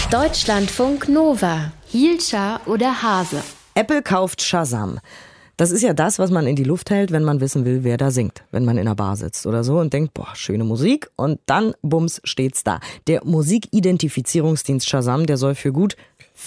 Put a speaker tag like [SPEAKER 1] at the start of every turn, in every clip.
[SPEAKER 1] Deutschlandfunk Nova. Hielscher oder Hase?
[SPEAKER 2] Apple kauft Shazam. Das ist ja das, was man in die Luft hält, wenn man wissen will, wer da singt. Wenn man in einer Bar sitzt oder so und denkt, boah, schöne Musik. Und dann, bums, steht's da. Der Musikidentifizierungsdienst Shazam, der soll für gut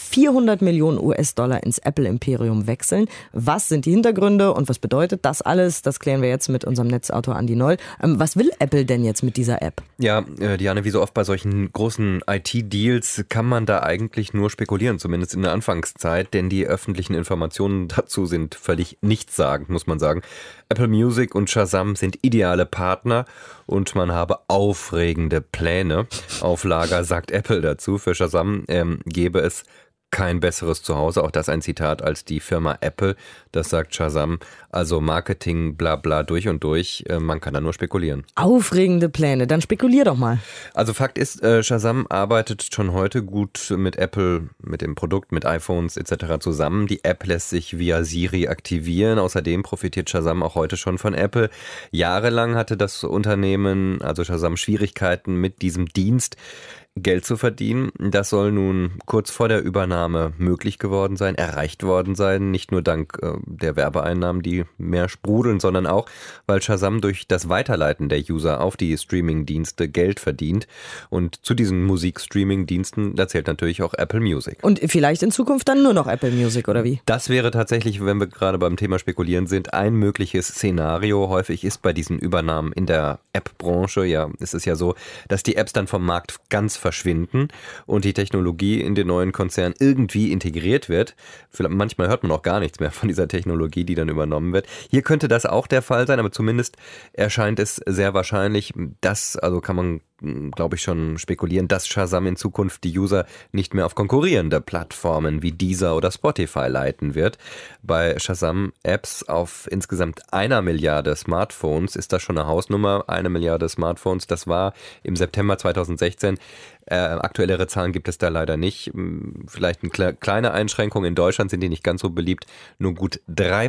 [SPEAKER 2] 400 Millionen US-Dollar ins Apple-Imperium wechseln. Was sind die Hintergründe und was bedeutet das alles? Das klären wir jetzt mit unserem Netzautor Andi Noll. Was will Apple denn jetzt mit dieser App?
[SPEAKER 3] Ja, Diane, wie so oft bei solchen großen IT-Deals kann man da eigentlich nur spekulieren, zumindest in der Anfangszeit, denn die öffentlichen Informationen dazu sind völlig nichtssagend, muss man sagen. Apple Music und Shazam sind ideale Partner und man habe aufregende Pläne auf Lager, sagt Apple dazu. Für Shazam gäbe es kein besseres Zuhause, auch das ein Zitat, als die Firma Apple. Das sagt Shazam. Also Marketing, bla bla, durch und durch. Man kann da nur spekulieren.
[SPEAKER 2] Aufregende Pläne, dann spekulier doch mal.
[SPEAKER 3] Also Fakt ist, Shazam arbeitet schon heute gut mit Apple, mit dem Produkt, mit iPhones etc. zusammen. Die App lässt sich via Siri aktivieren. Außerdem profitiert Shazam auch heute schon von Apple. Jahrelang hatte das Unternehmen, also Shazam, Schwierigkeiten mit diesem Dienst Geld zu verdienen. Das soll nun kurz vor der Übernahme möglich geworden sein, erreicht worden sein. Nicht nur dank der Werbeeinnahmen, die mehr sprudeln, sondern auch, weil Shazam durch das Weiterleiten der User auf die Streaming-Dienste Geld verdient. Und zu diesen Musik-Streaming-Diensten, da zählt natürlich auch Apple Music.
[SPEAKER 2] Und vielleicht in Zukunft dann nur noch Apple Music, oder wie?
[SPEAKER 3] Das wäre tatsächlich, wenn wir gerade beim Thema spekulieren sind, ein mögliches Szenario. Häufig ist bei diesen Übernahmen in der App-Branche, ja, ist es ja so, dass die Apps dann vom Markt ganz verschwinden und die Technologie in den neuen Konzern irgendwie integriert wird. Manchmal hört man auch gar nichts mehr von dieser Technologie, die dann übernommen wird. Hier könnte das auch der Fall sein, aber zumindest erscheint es sehr wahrscheinlich, also kann man, glaube ich, schon spekulieren, dass Shazam in Zukunft die User nicht mehr auf konkurrierende Plattformen wie Deezer oder Spotify leiten wird. Bei Shazam-Apps auf insgesamt 1 Milliarde Smartphones ist das schon eine Hausnummer. 1 Milliarde Smartphones, das war im September 2016. Aktuellere Zahlen gibt es da leider nicht. Vielleicht eine kleine Einschränkung. In Deutschland sind die nicht ganz so beliebt. Nur gut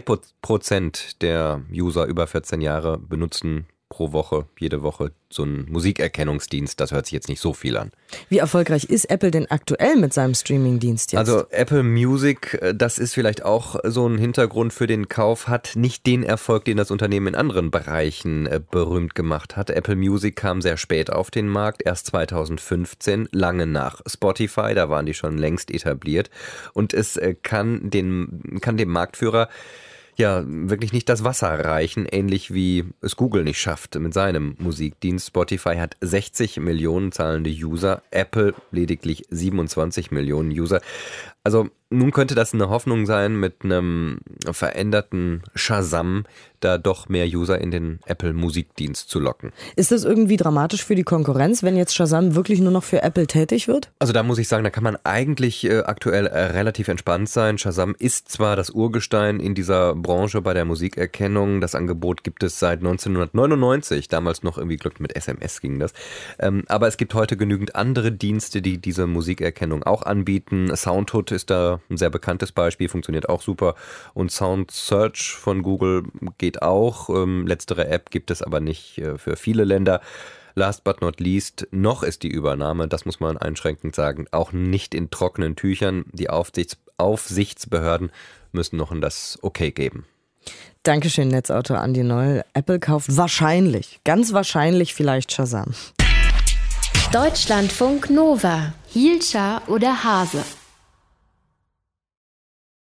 [SPEAKER 3] 3% der User über 14 Jahre benutzen pro Woche, jede Woche so einen Musikerkennungsdienst. Das hört sich jetzt nicht so viel an.
[SPEAKER 2] Wie erfolgreich ist Apple denn aktuell mit seinem Streamingdienst jetzt?
[SPEAKER 3] Also Apple Music, das ist vielleicht auch so ein Hintergrund für den Kauf, hat nicht den Erfolg, den das Unternehmen in anderen Bereichen berühmt gemacht hat. Apple Music kam sehr spät auf den Markt, erst 2015, lange nach Spotify, da waren die schon längst etabliert. Und es kann dem Marktführer ja wirklich nicht das Wasser reichen, ähnlich wie es Google nicht schafft mit seinem Musikdienst. Spotify hat 60 Millionen zahlende User, Apple lediglich 27 Millionen User. Also nun könnte das eine Hoffnung sein, mit einem veränderten Shazam da doch mehr User in den Apple-Musikdienst zu locken.
[SPEAKER 2] Ist das irgendwie dramatisch für die Konkurrenz, wenn jetzt Shazam wirklich nur noch für Apple tätig wird?
[SPEAKER 3] Also da muss ich sagen, da kann man eigentlich aktuell relativ entspannt sein. Shazam ist zwar das Urgestein in dieser Branche bei der Musikerkennung. Das Angebot gibt es seit 1999. Damals noch irgendwie Glück mit SMS ging das. Aber es gibt heute genügend andere Dienste, die diese Musikerkennung auch anbieten. Soundhood ist da ein sehr bekanntes Beispiel, funktioniert auch super. Und Sound Search von Google geht auch. Letztere App gibt es aber nicht für viele Länder. Last but not least, noch ist die Übernahme, das muss man einschränkend sagen, auch nicht in trockenen Tüchern. Die Aufsichtsbehörden müssen noch das Okay geben.
[SPEAKER 2] Dankeschön, Netzautor Andi Noll. Apple kauft wahrscheinlich, ganz wahrscheinlich vielleicht Shazam.
[SPEAKER 1] Deutschlandfunk Nova. Hielscher oder Hase?